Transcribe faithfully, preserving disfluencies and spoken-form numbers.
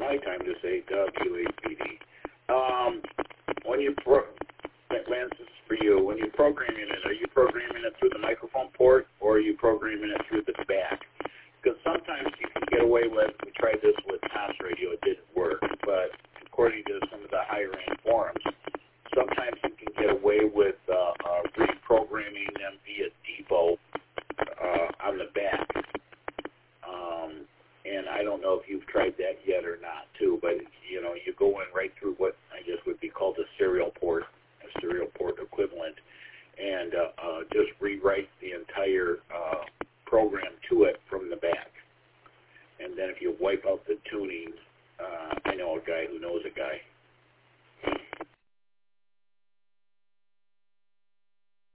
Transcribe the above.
my time to say W A P D. Um, when you pro- Lance, this is for you. When you're programming it, are you programming it through the microphone port or are you programming it through the back? Because sometimes you can get away with, we tried this with Tom's radio, it didn't work, but according to some of the higher-end forums, sometimes you can get away with uh, uh, reprogramming them via default uh, on the back. Um, and I don't know if you've tried that yet or not, too, but, you know, you go in right through what I guess would be called a serial port, a serial port equivalent, and uh, uh, just rewrite the entire uh,